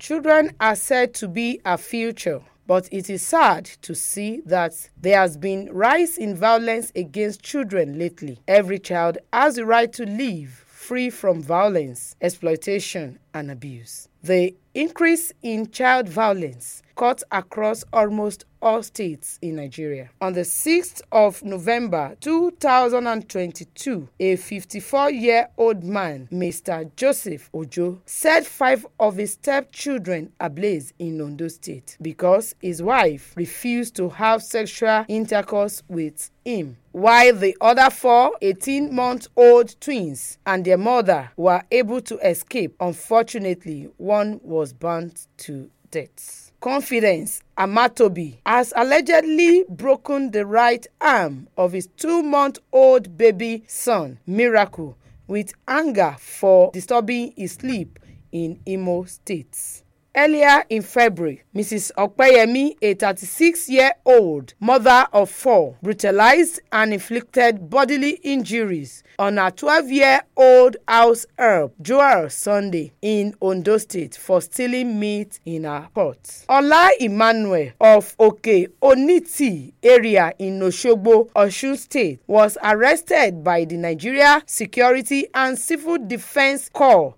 Children are said to be our future, but it is sad to see that there has been rise in violence against children lately. Every child has the right to live free from violence, exploitation, and abuse. The increase in child violence cuts across almost all states in Nigeria. On the 6th of November 2022, a 54-year-old man, Mr. Joseph Ojo, set 5 of his stepchildren ablaze in Ondo State because his wife refused to have sexual intercourse with him, while the other 4 18-month-old twins and their mother were able to escape. Unfortunately, one was burnt to death. Confidence Amatobi has allegedly broken the right arm of his 2-month-old baby son, Miracle, with anger for disturbing his sleep in Imo State. Earlier in February, Mrs. Okpeyemi, a 36-year-old mother of 4, brutalized and inflicted bodily injuries on her 12-year-old house help, Joel Sunday, in Ondo State for stealing meat in her pot. Ola Emmanuel of Oke Oniti area in Osogbo, Osun State, was arrested by the Nigeria Security and Civil Defense Corps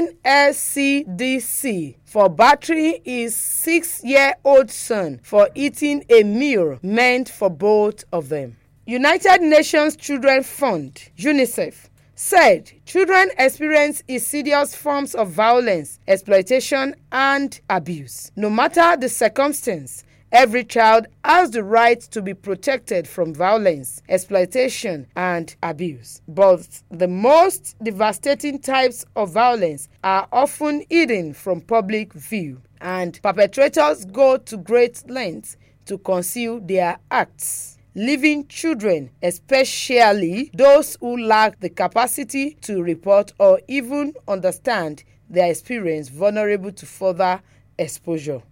(NSCDC) for battering his 6-year-old son for eating a meal meant for both of them. United Nations Children Fund (UNICEF) said children experience insidious forms of violence, exploitation, and abuse. No matter the circumstance, every child has the right to be protected from violence, exploitation, and abuse. But the most devastating types of violence are often hidden from public view, and perpetrators go to great lengths to conceal their acts, leaving children, especially those who lack the capacity to report or even understand their experience, vulnerable to further exposure.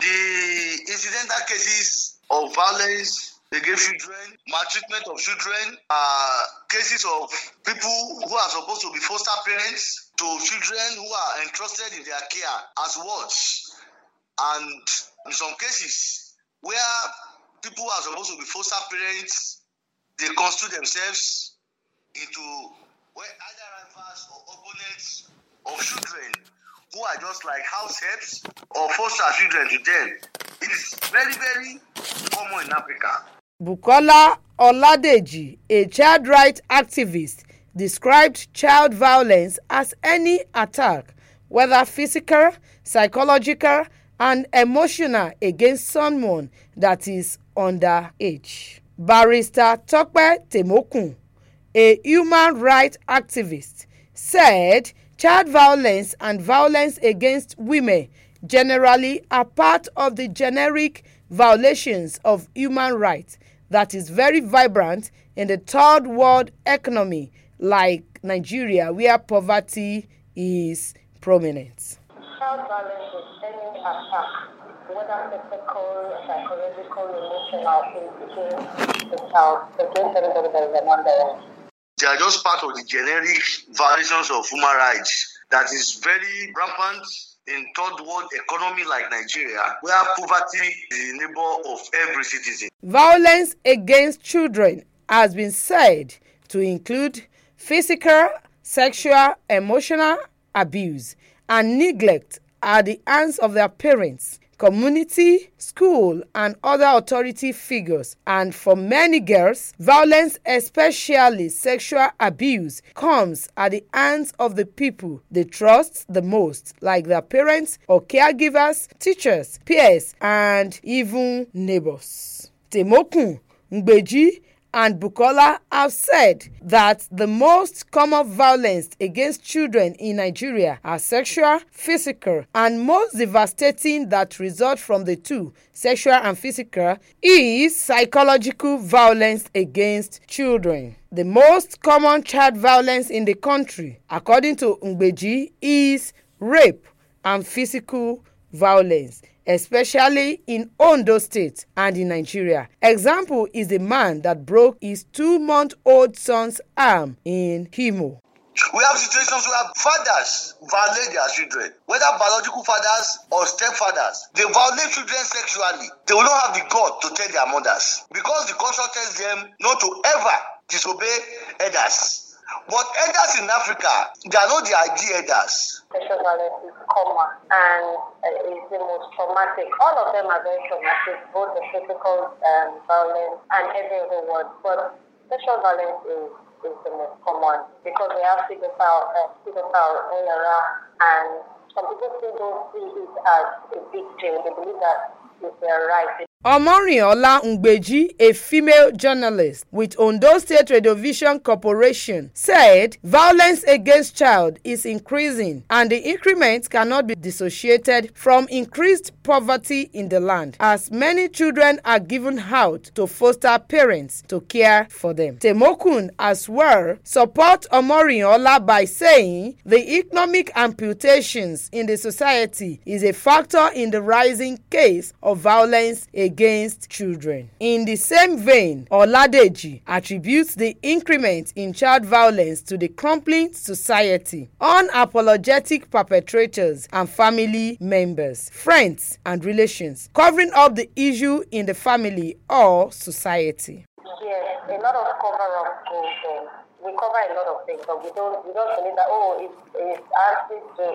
The incidental cases of violence against children, maltreatment of children, are cases of people who are supposed to be foster parents to children who are entrusted in their care as wards. And in some cases where people who are supposed to be foster parents, they construe themselves into either rivals or opponents of children who are just like house helps or foster children to them. It is very, very common in Africa. Bukola Oladeji, a child rights activist, described child violence as any attack, whether physical, psychological, and emotional, against someone that is underage. Barrister Tope Temokun, a human rights activist, said child violence and violence against women generally are part of the generic violations of human rights that is very vibrant in the third world economy like Nigeria, where poverty is prominent. Child violence is any attack, whether physical, psychological, emotional, against the child, against everybody that is among them. They are just part of the generic violations of human rights that is very rampant in third world economy like Nigeria, where poverty is the neighbor of every citizen. Violence against children has been said to include physical, sexual, emotional abuse, and neglect at the hands of their parents, community, school, and other authority figures. And for many girls, violence, especially sexual abuse, comes at the hands of the people they trust the most, like their parents or caregivers, teachers, peers, and even neighbors. Temokun, Ngbeji, and Bukola have said that the most common violence against children in Nigeria are sexual, physical, and most devastating that result from the two, sexual and physical, is psychological violence against children. The most common child violence in the country, according to Ngbeji, is rape and physical violence, especially in Ondo State and in Nigeria. Example is the man that broke his 2-month-old son's arm in Imo. We have situations where fathers violate their children, whether biological fathers or stepfathers. They violate children sexually. They will not have the God to tell their mothers because the culture tells them not to ever disobey elders. But elders in Africa, they are not the ideal elders. Sexual violence is common and is the most traumatic. All of them are very traumatic, both the physical violence and every other one. But sexual violence is the most common because we have pedophile all around, and some people still don't see it as a big deal. They believe that it's their right. Omorinola Ngbeji, a female journalist with Ondo State Radio Vision Corporation, said violence against child is increasing and the increment cannot be dissociated from increased poverty in the land, as many children are given out to foster parents to care for them. Temokun as well support Omorinola by saying the economic amputations in the society is a factor in the rising case of violence against children. In the same vein, Oladeji attributes the increment in child violence to the crumbling society, unapologetic perpetrators and family members, friends and relations, covering up the issue in the family or society. Yes, a lot of cover-up goes. We cover a lot of things, but we don't believe that it's asked to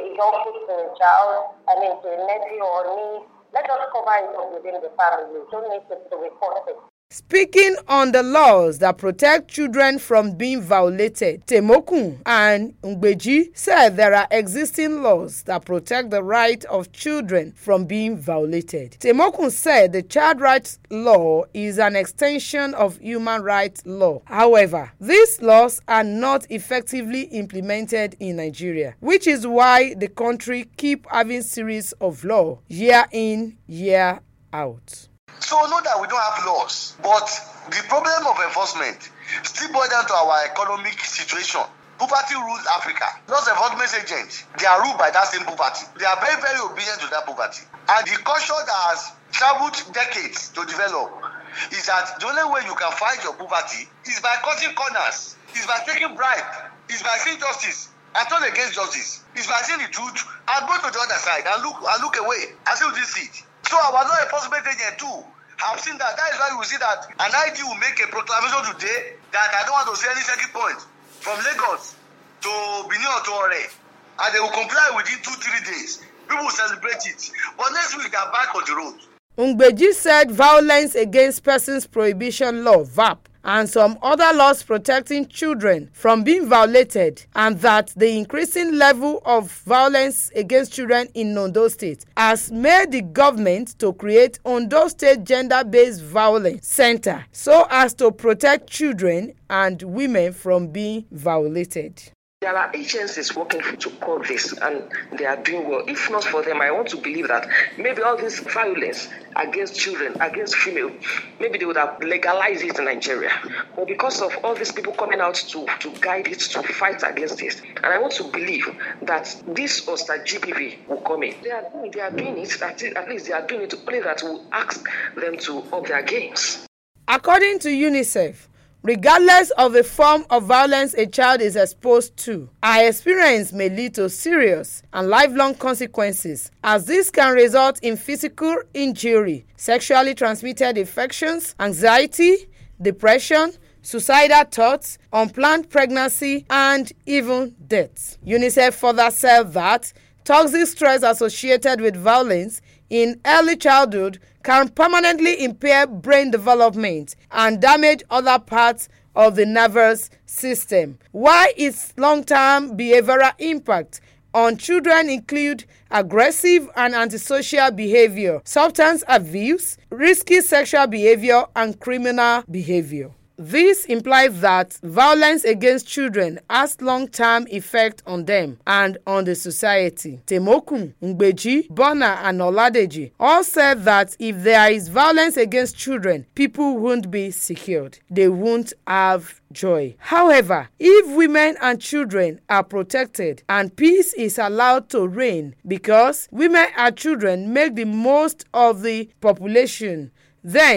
a child, to a nephew or niece. Let us cover it up within the family. We don't need to report it. Speaking on the laws that protect children from being violated, Temokun and Ngbeji said there are existing laws that protect the right of children from being violated. Temokun said the child rights law is an extension of human rights law. However, these laws are not effectively implemented in Nigeria, which is why the country keep having series of law year in, year out. So know that we don't have laws, but the problem of enforcement still boils down to our economic situation. Poverty rules Africa. Those enforcement agents, they are ruled by that same poverty. They are very, very obedient to that poverty. And the culture that has traveled decades to develop is that the only way you can fight your poverty is by cutting corners, is by taking bribe, is by saying justice and turn against justice, is by saying the truth and go to the other side and look away and see what you see. So our law enforcement agent too have seen that. That is why we see that an ID will make a proclamation today that I don't want to say any second point from Lagos to Benin or to Ore, and they will comply within 2-3 days. People will celebrate it. But next week they are back on the road. Ngbeji said Violence Against Persons Prohibition Law (VAP) and some other laws protecting children from being violated, and that the increasing level of violence against children in Ondo State has made the government to create Ondo State Gender-Based Violence Center so as to protect children and women from being violated. There are agencies working to curb this, and they are doing well. If not for them, I want to believe that maybe all this violence against children, against female, maybe they would have legalized it in Nigeria. But because of all these people coming out to guide it, to fight against this, and I want to believe that this Osta GPV will come in. They are doing it, at least they are doing it to play that will ask them to up their games. According to UNICEF, regardless of the form of violence a child is exposed to, our experience may lead to serious and lifelong consequences, as this can result in physical injury, sexually transmitted infections, anxiety, depression, suicidal thoughts, unplanned pregnancy, and even death. UNICEF further said that toxic stress associated with violence in early childhood can permanently impair brain development and damage other parts of the nervous system, while its long-term behavioral impact on children include aggressive and antisocial behavior, substance abuse, risky sexual behavior, and criminal behavior. This implies that violence against children has long-term effect on them and on the society. Temokun, Ngbeji, Bona, and Oladeji all said that if there is violence against children, people won't be secured. They won't have joy. However, if women and children are protected and peace is allowed to reign, because women and children make the most of the population, then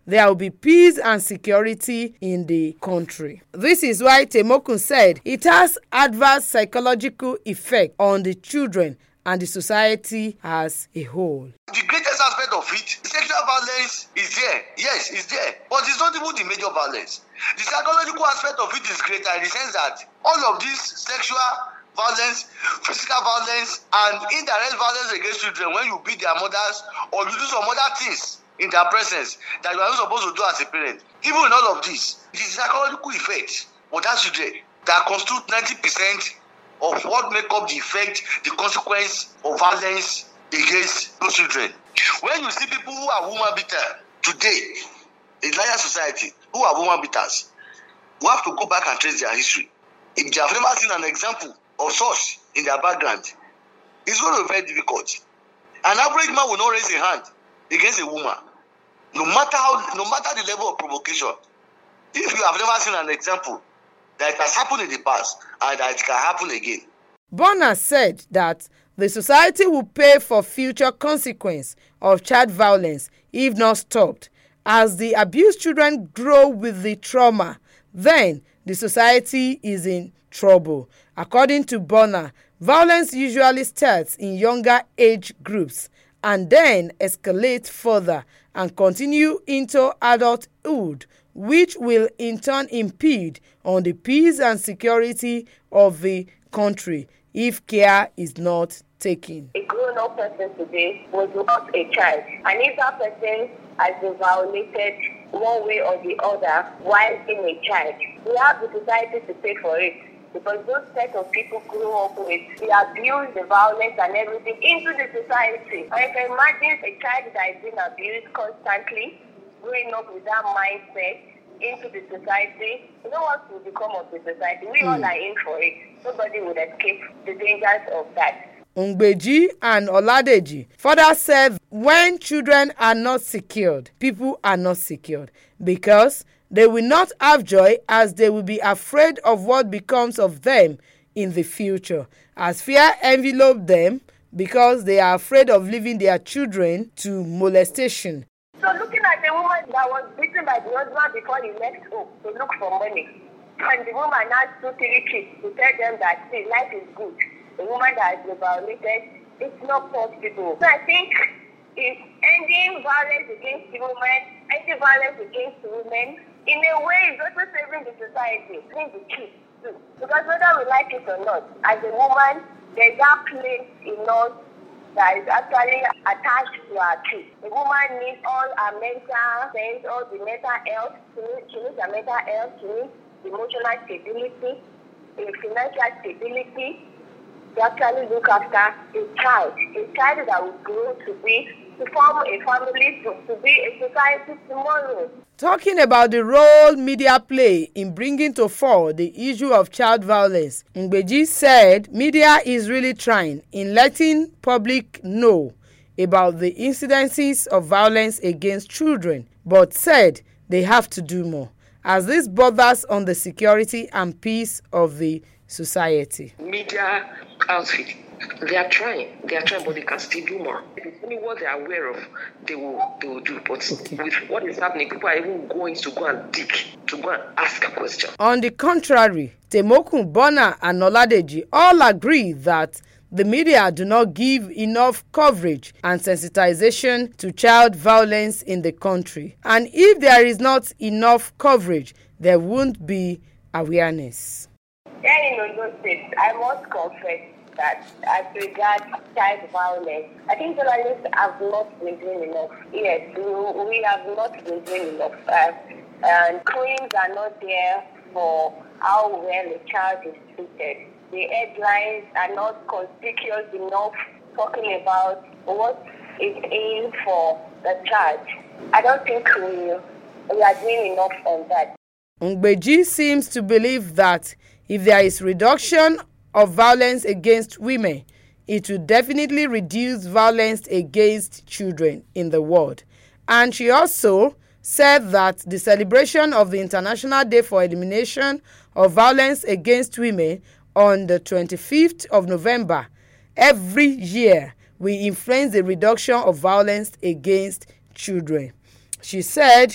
there will be peace and security in the country. This is why Temokun said it has adverse psychological effect on the children and the society as a whole. The greatest aspect of it, sexual violence is there. Yes, it's there. But it's not even the major violence. The psychological aspect of it is greater in the sense that all of this sexual violence, physical violence, and indirect violence against children, when you beat their mothers or you do some other things in their presence that you are not supposed to do as a parent, even in all of this, the psychological effect of that children that constitute 90% of what make up the effect, the consequence of violence against those children. When you see people who are woman beater today in Nigerian society, who are woman beaters, we have to go back and trace their history. If they have never seen an example of such in their background, it's going to be very difficult. An average man will not raise a hand against a woman, no matter the level of provocation. If you have never seen an example that has happened in the past and that it can happen again. Bonner said that the society will pay for future consequence of child violence if not stopped. As the abused children grow with the trauma, then the society is in trouble. According to Bonner, violence usually starts in younger age groups and then escalates further and continue into adulthood, which will in turn impede on the peace and security of the country if care is not taken. A grown-up person today was not a child, and if that person has been violated one way or the other while being a child, we have the society to pay for it. Because those set of people grew up with the abuse, the violence and everything into the society. And you can imagine a child that has been abused constantly, growing up with that mindset into the society. You know what will become of the society? We all are in for it. Nobody would escape the dangers of that. Ngbeji and Oladeji further said when children are not secured, people are not secured because they will not have joy as they will be afraid of what becomes of them in the future, as fear envelops them because they are afraid of leaving their children to molestation. So looking at the woman that was beaten by the husband before he left home to look for money, and the woman has 2-3 kids to tell them that see, life is good. The woman that has been violated, it's not possible. So I think it's ending violence against the women, ending violence against the women. In a way, it's also saving the society, saving the kids too. Because whether we like it or not, as a woman, there's that place in us that is actually attached to our kids. The woman needs all her mental sense, all the mental health. She needs her mental health, she needs emotional stability, financial stability, to actually look after a child that will grow to form a family, to be a society tomorrow. Talking about the role media play in bringing to fore the issue of child violence, Ngbeji said media is really trying in letting public know about the incidences of violence against children, but said they have to do more, as this borders on the security and peace of the society. Media outfit, they are trying, but they can still do more. It's only what they are aware of, they will do. But with what is happening, people are even going to go and dig, to go and ask a question. On the contrary, Temokun, Bonner, and Oladeji all agree that the media do not give enough coverage and sensitization to child violence in the country. And if there is not enough coverage, there won't be awareness. Then in Ondo State, I must confess that as regards child violence, I think journalists have not been doing enough. Yes, we have not been doing enough. And claims are not there for how well a child is treated. The headlines are not conspicuous enough talking about what is aimed for the child. I don't think we are doing enough on that. Ngbeji seems to believe that if there is reduction of violence against women, it will definitely reduce violence against children in the world. And she also said that the celebration of the International Day for Elimination of Violence Against Women on the 25th of November every year will influence the reduction of violence against children. She said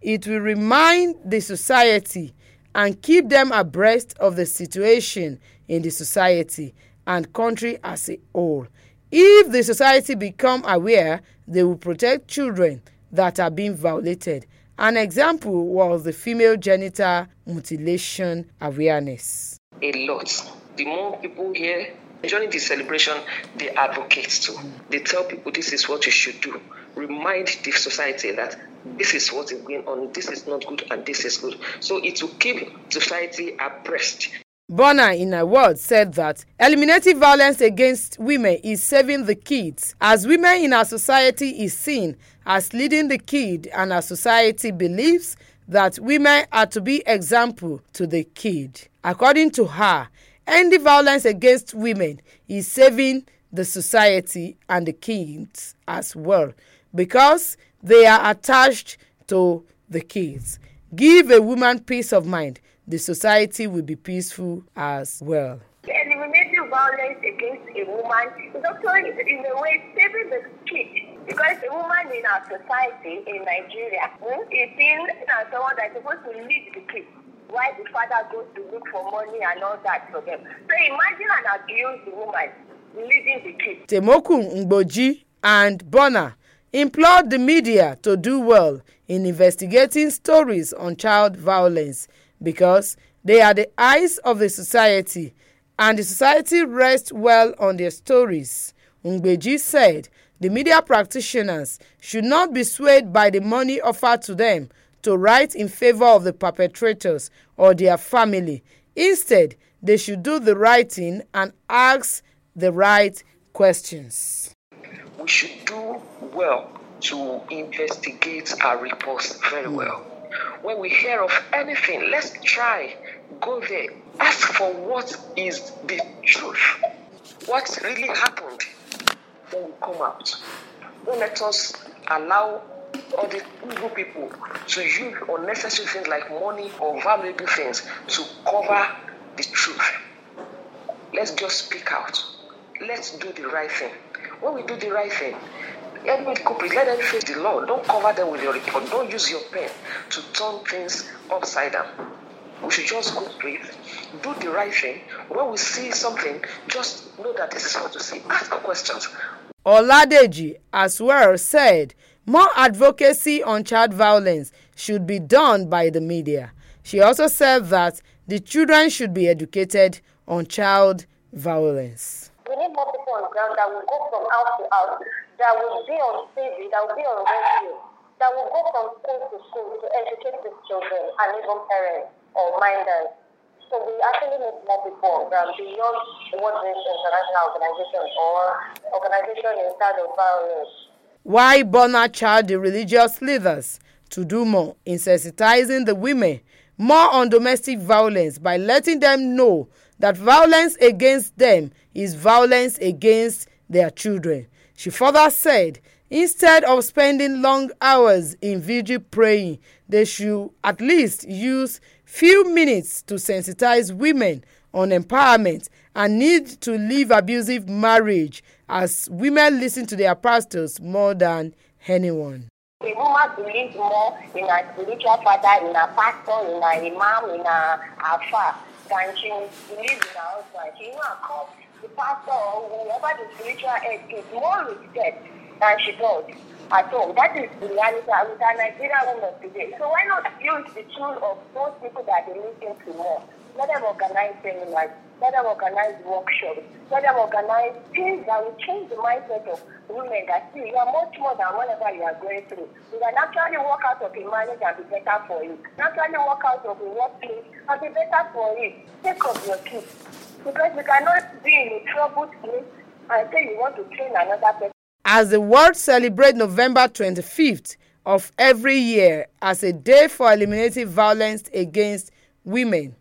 It will remind the society and keep them abreast of the situation in the society and country as a whole. If the society become aware, they will protect children that are being violated. An example was the female genital mutilation awareness. A lot. The more people here during the celebration, they advocate too. They tell people this is what you should do. Remind the society that this is what is going on, this is not good, and this is good. So it will keep society abreast. Bonner, in her words, said that eliminating violence against women is saving the kids, as women in our society is seen as leading the kid, and our society believes that women are to be example to the kid. According to her, ending violence against women is saving the society and the kids as well, because they are attached to the kids. Give a woman peace of mind, the society will be peaceful as well. Eliminating violence against a woman is also, in a way, saving the kid. Because a woman in our society in Nigeria is seen as someone that's supposed to lead the kid, while the father goes to look for money and all that for them. So imagine an abused woman leading the kid. Temokun Ngboji and Bonner implored the media to do well in investigating stories on child violence, because they are the eyes of the society and the society rests well on their stories. Ngbeji said the media practitioners should not be swayed by the money offered to them to write in favor of the perpetrators or their family. Instead, they should do the writing and ask the right questions. We should do well to investigate our reports very well. When we hear of anything, let's try, go there, ask for what is the truth, what really happened when we come out. Don't let us allow all the evil people to use unnecessary things like money or valuable things to cover the truth. Let's just speak out. Let's do the right thing. When we do the right thing, any culprit, let them face the law. Don't cover them with your report. Don't use your pen to turn things upside down. We should just go straight, do the right thing. When we see something, just know that this is what to see. Ask questions. Oladeji as well said more advocacy on child violence should be done by the media. She also said that the children should be educated on child violence. We need more people on the ground that will go from house to house, that will be on TV, that will be on radio, that will go from school to school to educate the children and even parents or minders. So we actually need more people on ground beyond what this international organization or organization in charge of violence. Why Bonner charged the religious leaders to do more in sensitizing the women more on domestic violence by letting them know that violence against them is violence against their children. She further said instead of spending long hours in vigil praying, they should at least use few minutes to sensitize women on empowerment and need to leave abusive marriage, as women listen to their pastors more than anyone. A woman believes more in her spiritual father, in her pastor, in her imam, in her alpha, than she believes in her husband. She even calls the pastor or whoever the spiritual head is more respect than she does at home. That is the reality with our Nigerian women today. So why not use the tool of those people that they listen to more? Let them organize seminars, let them organize workshops, let them organize things that will change the mindset of women that see you are much more than whatever you are going through. You can actually walk out of a marriage and be better for you. Actually walk out of a workplace and be better for you. Take of your kids. Because you cannot be in a troubled place and say you want to train another person. As the world celebrates November 25th of every year as a day for eliminating violence against women,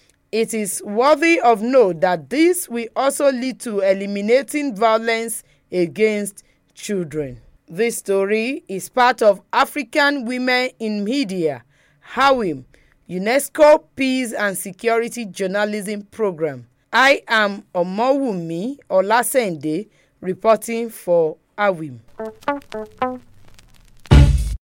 it is worthy of note that this will also lead to eliminating violence against children. This story is part of African Women in Media, HAWIM, UNESCO Peace and Security Journalism Program. I am Omowumi Olasende reporting for HAWIM.